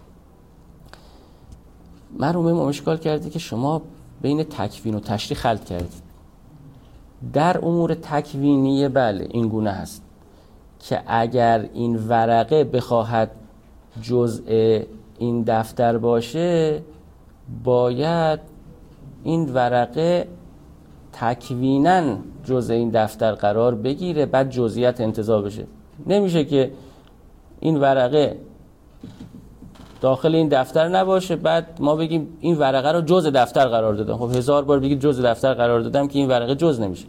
مرحوم امام اشکال کرده که شما بین تکوین و تشریح خلط کردید. در امور تکوینیه بله این گونه هست که اگر این ورقه بخواهد جزء این دفتر باشه باید این ورقه تکویناً جزء این دفتر قرار بگیره بعد جزئیات انتزاع بشه. نمیشه که این ورقه داخل این دفتر نباشه بعد ما بگیم این ورقه رو جزء دفتر قرار دادم. خب هزار بار بگید جزء دفتر قرار دادم که این ورقه جزء نمیشه.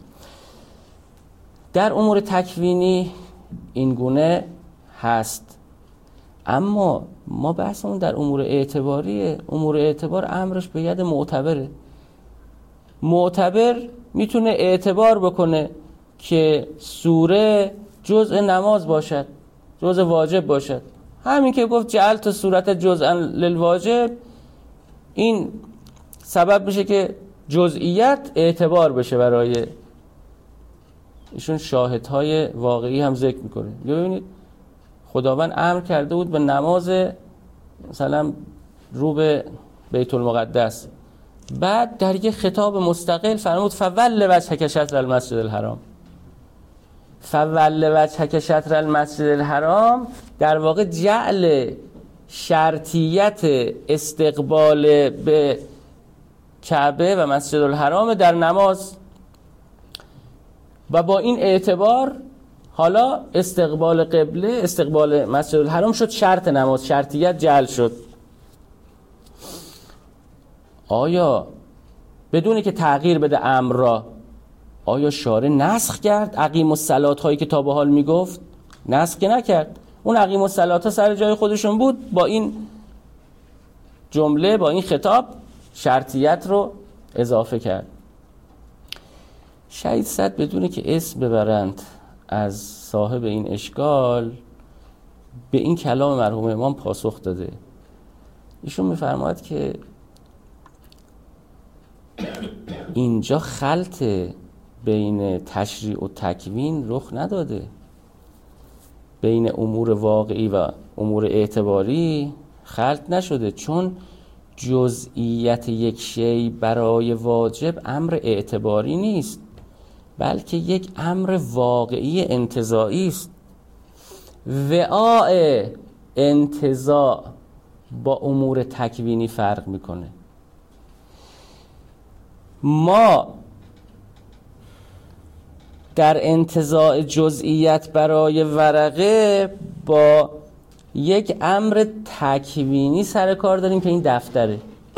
در امور تکوینی این گونه هست، اما ما بحثمون در امور اعتباریه. امور اعتبار امرش به ید معتبره. معتبر میتونه اعتبار بکنه که سوره جزء نماز باشد، جزء واجب باشد. همین که گفت جعلت صورت جزءا للواجب، این سبب میشه که جزئیات اعتبار بشه برای ایشون. شاهدهای واقعی هم ذکر میکنه. ببینید خداوند امر کرده بود به نماز مثلا رو به بیت المقدس، بعد در یک خطاب مستقل فرمود فول وجهک شطر المسجد الحرام. فول وجهک شطر المسجد الحرام در واقع جعل شرطیت استقبال به کعبه و مسجد الحرام در نماز و با این اعتبار حالا استقبال قبله، استقبال مسجد الحرام شد شرط نماز، شرطیت جعل شد. آیا بدونی که تغییر بده امر را، آیا شارع نسخ کرد اقیم الصلات هایی که تا به حال میگفت؟ نسخ که نکرد. اون اقیم الصلات ها سر جای خودشون بود، با این جمله با این خطاب شرطیت رو اضافه کرد. شهید صدر بدونه که اسم ببرند از صاحب این اشکال به این کلام مرحوم امام پاسخ داده. ایشون میفرماید که اینجا خلط بین تشریع و تکوین رخ نداده، بین امور واقعی و امور اعتباری خلط نشده، چون جزئیت یک شی برای واجب امر اعتباری نیست، بلکه یک امر واقعی انتزاعی است. وعاء انتزاع با امور تکوینی فرق میکنه. ما در انتزاع جزئیت برای ورقه با یک امر تکوینی سر کار داریم که این دفتره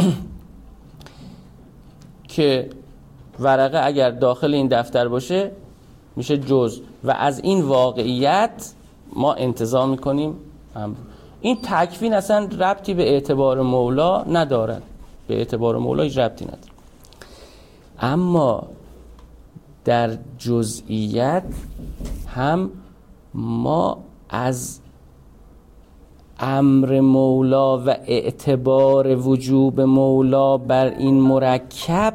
که ورقه اگر داخل این دفتر باشه میشه جزء و از این واقعیت ما انتزاع میکنیم امر. این تکوین اصلا ربطی به اعتبار مولا ندارد، به اعتبار مولا هیچ ربطی نداره. اما در جزئیت هم ما از امر مولا و اعتبار وجوب مولا بر این مرکب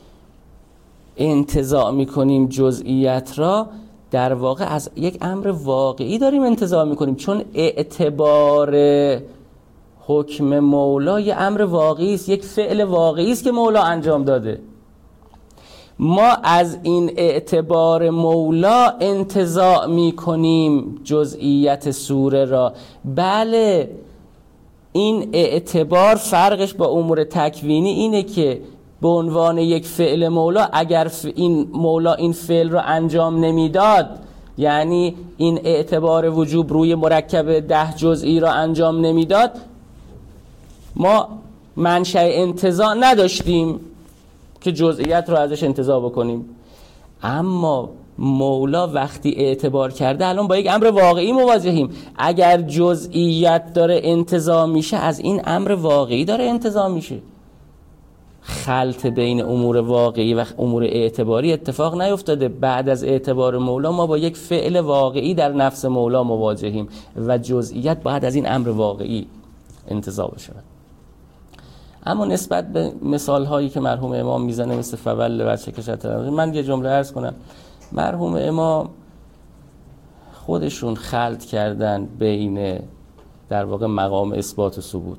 انتزاع میکنیم جزئیت را، در واقع از یک امر واقعی داریم انتزاع میکنیم، چون اعتبار حکم مولا یک امر واقعی است، یک فعل واقعی است که مولا انجام داده. ما از این اعتبار مولا انتزاع میکنیم جزئیت سوره را. بله، این اعتبار فرقش با امور تکوینی اینه که به عنوان یک فعل مولا اگر این مولا این فعل رو انجام نمیداد، یعنی این اعتبار وجوب روی مرکب ده جزئی را انجام نمیداد، ما منشأ انتزاع نداشتیم که جزئیت رو ازش انتزاع بکنیم. اما مولا وقتی اعتبار کرده الان با یک امر واقعی مواجهیم. اگر جزئیت داره انتزاع میشه، از این امر واقعی داره انتزاع میشه. خلط بین امور واقعی و امور اعتباری اتفاق نیفتاده. بعد از اعتبار مولا ما با یک فعل واقعی در نفس مولا مواجهیم و جزئیت بعد از این امر واقعی انتزاع بشه. اما نسبت به مثال هایی که مرحوم امام میزنه مثل فول و چکشت، من یه جمله عرض کنم. مرحوم امام خودشون خلط کردن بین در واقع مقام اثبات و ثبوت.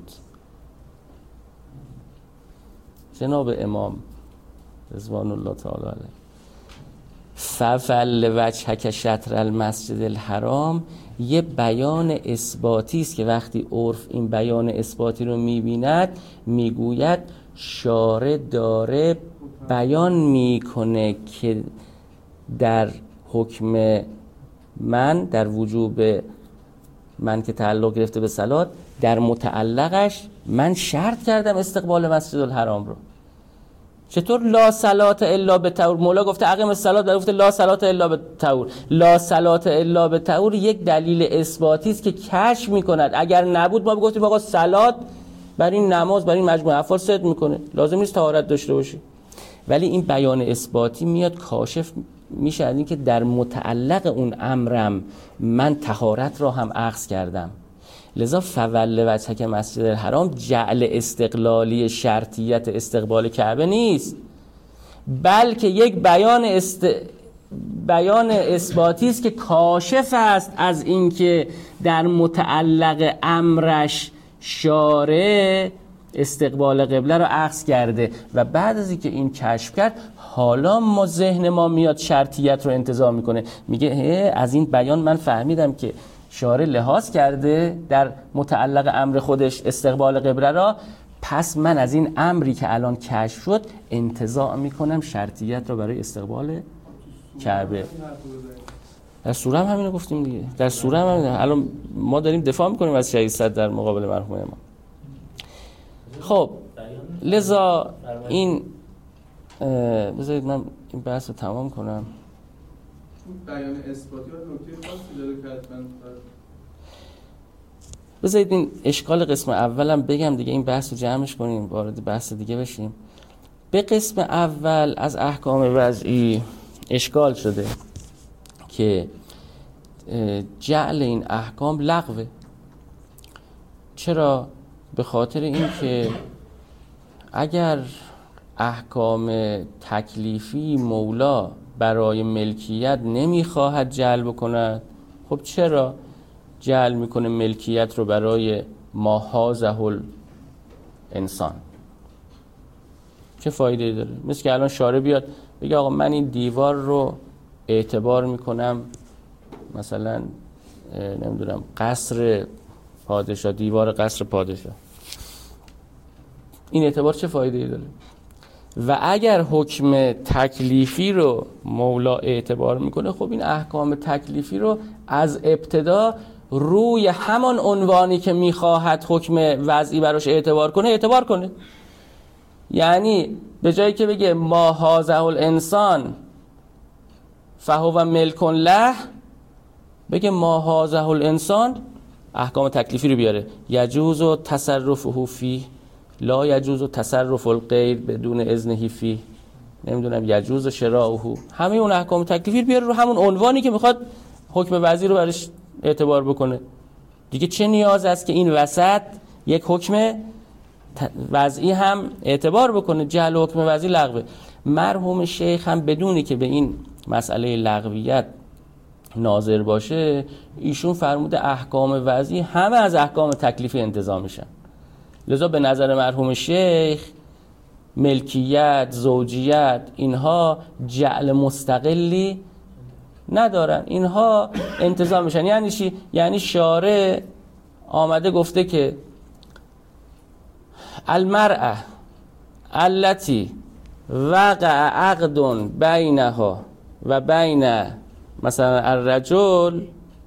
جناب امام رضوان الله تعالی علیه ففل وجهک شطر المسجد الحرام یه بیان اثباتی است که وقتی عرف این بیان اثباتی رو میبیند میگوید شارع داره بیان میکنه که در حکم من، در وجوب من که تعلق گرفته به صلات، در متعلقش من شرط کردم استقبال مسجد الحرام رو. چطور لا صلات الا بطهور؟ مولا گفته اقیم الصلات، در گفته لا صلات الا بطهور. لا صلات الا بطهور یک دلیل اثباتی است که کشف میکند. اگر نبود ما گفتیم آقا صلات بر این نماز، بر این مجموعه افعال صدق میکنه، لازم نیست طهارت داشته باشی. ولی این بیان اثباتی میاد کاشف میشه از این که در متعلق اون امرم من طهارت را هم اخذ کردم. لذا فول وجهک مسجد الحرام جعل استقلالی شرطیت استقبال کعبه نیست، بلکه یک بیان است... بیان اثباتی است که کاشف است از اینکه در متعلق امرش شارع استقبال قبله رو اخذ کرده و بعد از اینکه این کشف کرد حالا ما ذهن ما میاد شرطیت رو انتزاع میکنه، میگه از این بیان من فهمیدم که شارع لحاظ کرده در متعلق امر خودش استقبال قبله را، پس من از این امری که الان کشف شد انتزاع میکنم شرطیت را برای استقبال کعبه. در سوره هم همینو گفتیم دیگه، در سوره هم همینو. الان ما داریم دفاع میکنیم از شهید صدر در مقابل مرحوم امام. خب لذا این بذارید من این بحث رو تمام کنم. بیان اثباتی و نکته خاصی داره که حتما بذارید این اشکال قسم اولم بگم دیگه، این بحث رو جمعش کنیم وارد بحث دیگه بشیم. به قسم اول از احکام وضعی اشکال شده که جعل این احکام لغوه. چرا؟ به خاطر این که اگر احکام تکلیفی مولا برای ملکیت نمیخواهد جعل بکند، خب چرا جعل میکنه ملکیت رو برای ما حازه الانسان؟ چه فایده داره؟ مثل که الان شارع بیاد بگه آقا من این دیوار رو اعتبار میکنم مثلا نمیدونم قصر پادشاه، دیوار قصر پادشاه، این اعتبار چه فایده داره؟ و اگر حکم تکلیفی رو مولا اعتبار میکنه، خب این احکام تکلیفی رو از ابتدا روی همان عنوانی که میخواهد حکم وضعی براش اعتبار کنه اعتبار کنه. یعنی به جایی که بگه ما هازه الانسان فهو ملک له، بگه ما هازه الانسان احکام تکلیفی رو بیاره، یجوز و تصرفه فی لا یجوز و تصرف الغیر بدون اذنه فی، نمیدونم یجوز و شراعه، همه اون احکام تکلیفی رو بیاره رو همون عنوانی که میخواد حکم وضعی رو برش اعتبار بکنه. دیگه چه نیاز است که این وسط یک حکم وضعی هم اعتبار بکنه؟ جعل حکم وضعی لغوه. مرحوم شیخ هم بدونی که به این مسئله لغویت ناظر باشه، ایشون فرموده احکام وضعی همه از احکام تکلیفی انتزاع میشن. لذا به نظر مرحوم شیخ ملکیت، زوجیت، اینها جعل مستقلی ندارن، اینها انتزاع میشن. یعنی چی؟ یعنی شارع آمده گفته که المرأة التي وقع عقد بینها و بین مثلا الرجل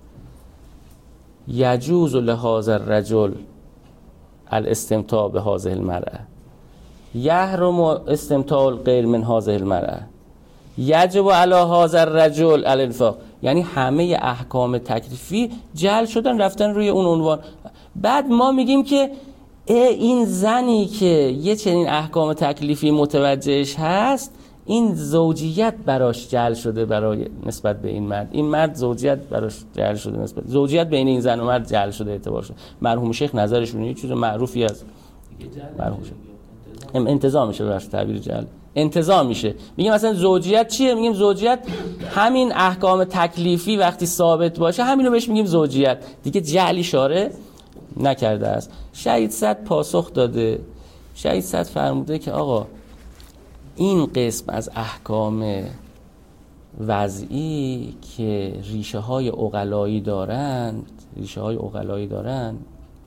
یجوز لهذا الرجل الاستمتاع به هذه المرأة، یحرم استمتاع الغیر من هذه المرأة، یجب علی هذا الرجل الانفاق. یعنی همه احکام تکلیفی جعل شدن رفتن روی اون عنوان. بعد ما میگیم که این زنی که یه چنین احکام تکلیفی متوجهش هست، این زوجیت براش جعل شده برای نسبت به این مرد، این مرد زوجیت براش جعل شده نسبت زوجیت بین این زن و مرد جعل شده اعتبار شده. مرحوم شیخ نظرشون یه چیز معروفی از مرحوم شیخ انتزاع میشه، براش تعبیر جعل انتزاع میشه. میگیم مثلا زوجیت چیه؟ میگیم زوجیت همین احکام تکلیفی وقتی ثابت باشه همین رو بهش میگیم زوجیت، دیگه جعلی شارع نکرده است. شهید صد پاسخ داده. شهید صد فرموده که آقا این قسم از احکام وضعی که ریشه های عقلایی دارند ریشه های عقلایی دارند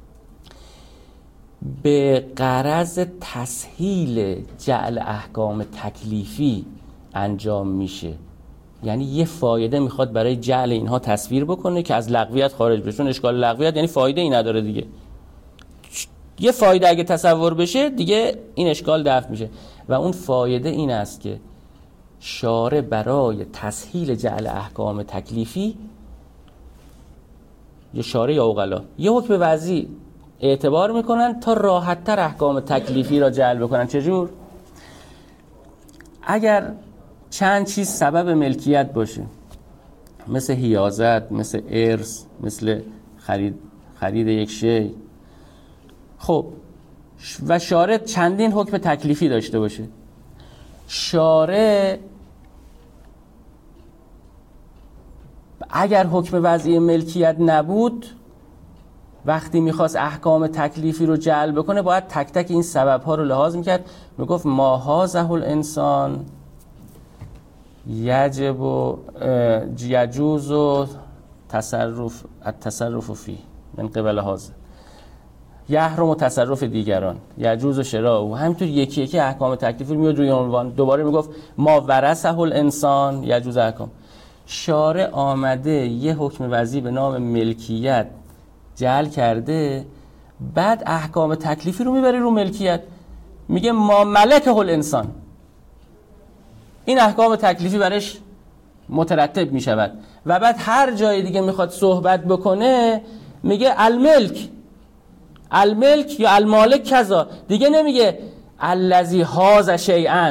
به غرض تسهیل جعل احکام تکلیفی انجام میشه. یعنی یه فایده میخواد برای جعل اینها تصویر بکنه که از لغویت خارج بشه. چون اشکال لغویت یعنی فایده ای نداره دیگه. یه فایده اگه تصور بشه دیگه این اشکال دفع میشه و اون فایده این است که شارع برای تسهیل جعل احکام تکلیفی یا شارع یا عقلا یه حکم وضعی اعتبار میکنن تا راحت تر احکام تکلیفی را جعل بکنن. چجور؟ اگر چند چیز سبب ملکیت باشه، مثل حیازت، مثل ارث، مثل خرید خرید یک شی، خب و شارع چندین حکم تکلیفی داشته باشه، شارع اگر حکم وضعی ملکیت نبود وقتی میخواست احکام تکلیفی رو جعل بکنه باید تک تک این سبب ها رو لحاظ میکرد. میگفت ما هازه الانسان یجب و یجوز و تصرف التصرف فی من قبل هازه، یحرم و تصرف دیگران، یجوز و شراع و همینطور یکی یکی احکام تکلیفی میاد روی عنوان. دوباره میگفت ما ورثه الانسان یجوز احکام. شارع آمده یه حکم وضعی به نام ملکیت جعل کرده، بعد احکام تکلیفی رو میبره رو ملکیت، میگه ما ملکه الانسان. این احکام تکلیفی برش مترتب میشود و بعد هر جای دیگه میخواد صحبت بکنه میگه الملک الملک یا المالک کذا، دیگه نمیگه الذی حاز شیئا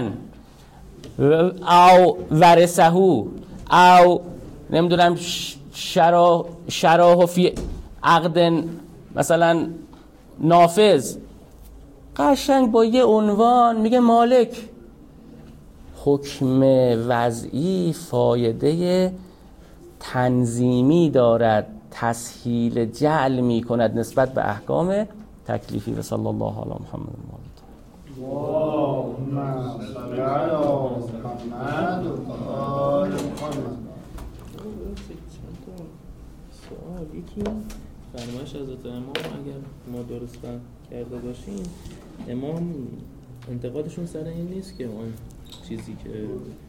او ورثه او نمیدونم شراه شراه فی عقد مثلا نافذ، قشنگ با یه عنوان میگه مالک. حکم وضعی فایده تنظیمی دارد، تسهیل جعل میکند نسبت به احکام تکلیفی. و صلی الله علی محمد اللهم صل علی محمد و آل محمد. سوال یکی فرمایش حضرت امام اگر ما درست فهم کرده باشیم، امام انتقادشون سر این نیست که اون چیزی که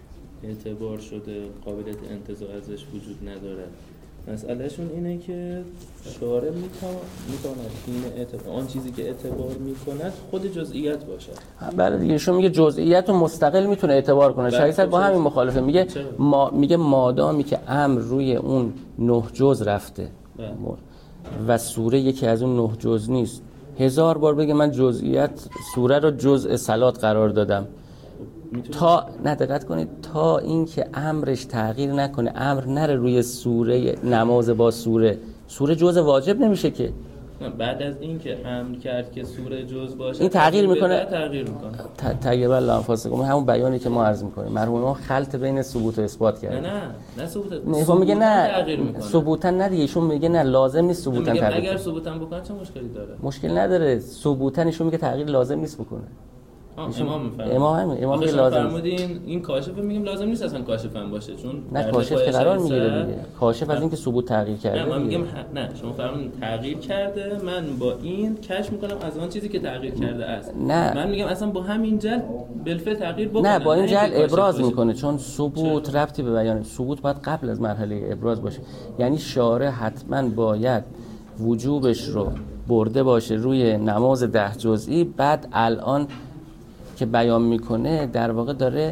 اعتبار شده قابلیت انتزاع ازش وجود نداره، مسئلهشون اینه که شارع میتواند این اعتبار آن چیزی که اعتبار میکند خود جزئیات باشه. بله دیگه، شون میگه جزئیات رو مستقل میتونه اعتبار کنه. شریعت با همین مخالفه، میگه ما میگه مادامی که امر روی اون نه جز رفته بله. و سوره یکی از اون نه جز نیست، هزار بار بگه من جزئیات سوره رو جزء صلات قرار دادم تا نه دقت کنید تا اینکه امرش تغییر نکنه، امر نره روی سوره نماز با سوره سوره جزء واجب نمیشه که. بعد از اینکه امر کرد که سوره جزء باشه این تغییر میکنه تغییر میکنه طیب الله انفاسکم، همون بیانی که ما عرض میکنیم مرحوم ما خلط بین ثبوت و اثبات کرد. نه نه نه ثبوت نه میگه نه ثبوتا نه دیگه، ایشون میگه نه لازم نیست ثبوتا تغییر. اگر ثبوتا بکنه چه مشکلی داره؟ مشکل نداره، ثبوتا ایشون میگه تغییر لازم نیست بکنه. امام میفرمایید امام همین امام میگه لازم فرمودین این کاشف میگیم لازم نیست اصلا کاشف هم باشه، چون نه کاشف که قرار میگیره دیگه، کاشف از اینکه ثبوت تغییر کرده. نه من میگم نه شما فرمودین تغییر کرده، من با این کشف میکنم از آن چیزی که تغییر کرده است. نه من میگم اصلا با همین جهل بالفعل تغییر بکنه. نه با این جهل ابراز میکنه، چون ثبوت ربطی به بیان ثبوت باید قبل از مرحله ابراز باشه. یعنی شارع حتما باید وجوبش رو برده باشه روی نماز ده جزئی، بعد الان که بیان میکنه در واقع داره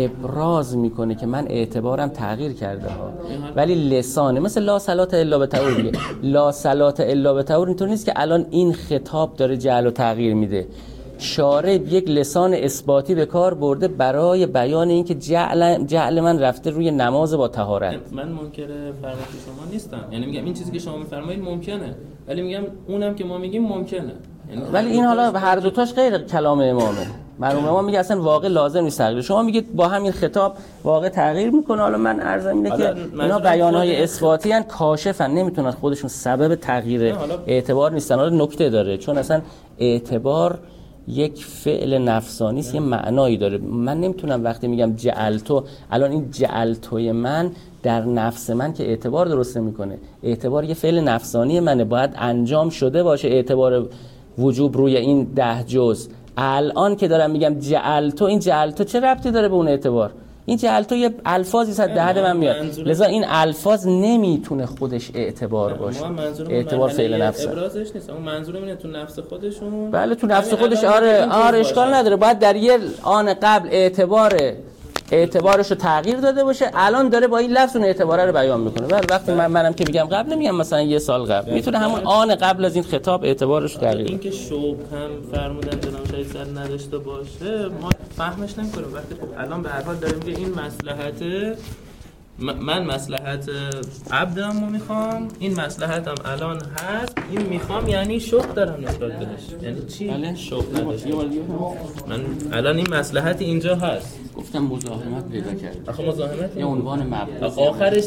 ابراز میکنه که من اعتبارم تغییر کرده ها، ولی لسانه مثل لا صلات الا بطهور دیگه. لا صلات الا بطهور اینطور نیست که الان این خطاب داره جعل و تغییر میده. شارع یک لسان اثباتی به کار برده برای بیان اینکه جعل جعل من رفته روی نماز با طهارت. من منکر فرمایش شما نیستم، یعنی میگم این چیزی که شما میفرمایید ممکنه، ولی میگم اونم که ما میگیم ممکنه. یعنی ولی این حالا هر دو تاش غیر کلام امامه. مرحوم امام میگه اصلا واقع لازم نیست تغییر. شما میگید با همین خطاب واقع تغییر میکنه. حالا من عرضم اینه که اینا بیانهای اثباتی ان، کاشفن، نمیتونن خودشون سبب تغییر اعتبار نیستن. حالا نکته داره، چون اصلا اعتبار یک فعل نفسانی است، یه معنایی داره. من نمیتونم وقتی میگم جعلتو، الان این جعلتوی من در نفس من که اعتبار درست نمیکنه. اعتبار یه فعل نفسانی منه، باید انجام شده باشه اعتبار وجوب روی این ده جز. الان که دارم میگم جعلتو، این جعلتو چه ربطی داره به اون اعتبار؟ این جعلتو یه الفاظی صد دهد من میاد، لذا این الفاظ نمیتونه خودش اعتبار باشه. اعتبار فعل نفس ابرازش نیست، اون منظورم اینه تو نفس خودشون. بله تو نفس خودش. آره آره اشکال نداره، باید در یه آن قبل اعتبار اعتبارش رو تغییر داده باشه. الان داره با این لفظ اون اعتباره رو بیان میکنه. ولی وقتی من منم که میگم قبل، نمیگم مثلا یه سال قبل، میتونه همون آن قبل از این خطاب اعتبارش رو تغییر. این که شوب هم فرمودن جناب شهید سر نداشته باشه ما فهمش نمیکنیم. وقتی الان به هر حال داریم که این مصلحت من مصلحت عبدم رو میخوام، این مصلحتم الان هست، این میخوام یعنی شوق دارم نسبت بهش. یعنی چی؟ بله شوق نداشته. من الان این مصلحت اینجا هست، گفتم مزاحمت پیدا کرد. آخه مزاحمت یه عنوان مبنی آخرش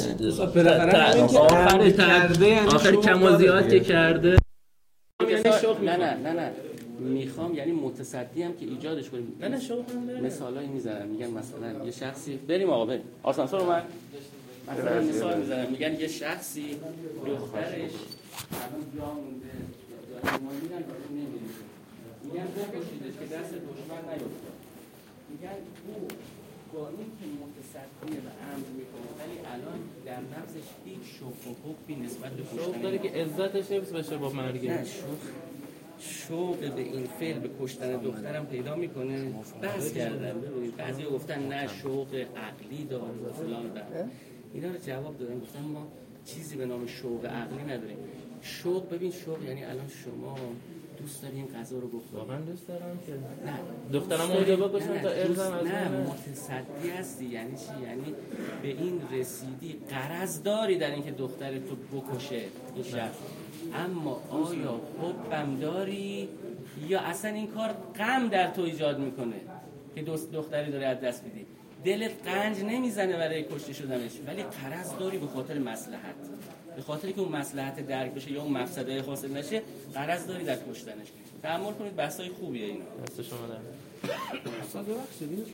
آخرش کرده، آخر کم و زیاد که کرده یعنی شوق. نه نه نه نه میخوام یعنی متصدی هم که ایجادش کنیم. نه نه شوق هم مثالایی میزنن، میگن مثلا یه شخصی بریم آقا بریم آسانسور اومد، مثلا مثال میزنن میگن یه شخصی دخترش الان جا مونده یا ما میگن نمیشه، میگن بکشیدش که دست دشمن نیفتاد. میگن او با این که متصدی و امر میکنه ولی الان در نفسش هیچ شوق و حبی نسبت به شوق داره که عزتش حفظ بشه با مرگ. نه شوق شوق به این فعل به کشتن دخترم پیدا میکنه. بحث کردن ببینید بعضی گفتن نه شوق عقلی داره و فلان و اینا رو جواب دادن، گفتن ما چیزی به نام شوق عقلی نداریم. شوق ببین شوق یعنی الان شما دوست داری این غذا رو بخوری؟ واقعا دوست دارم که نه دخترم اونجا بکشم نه، تا نه، ارزم دوست- از نه من متصدی هستی. یعنی چی؟ یعنی به این رسیدی، غرض داری در اینکه دخترت رو بکشه این شخص، اما آیا حبم داری یا اصلا این کار غم در تو ایجاد میکنه که دوست دختری داره از دست میدی؟ دلت قنج نمیزنه برای کشته شدنش، ولی غرض داری به خاطر مصلحت، به خاطری که اون مصلحت درک بشه یا اون مفسده حاصل نشه، غرض داری در کشتنش. تأمل کنید، بحثای خوبیه اینا. دست شما در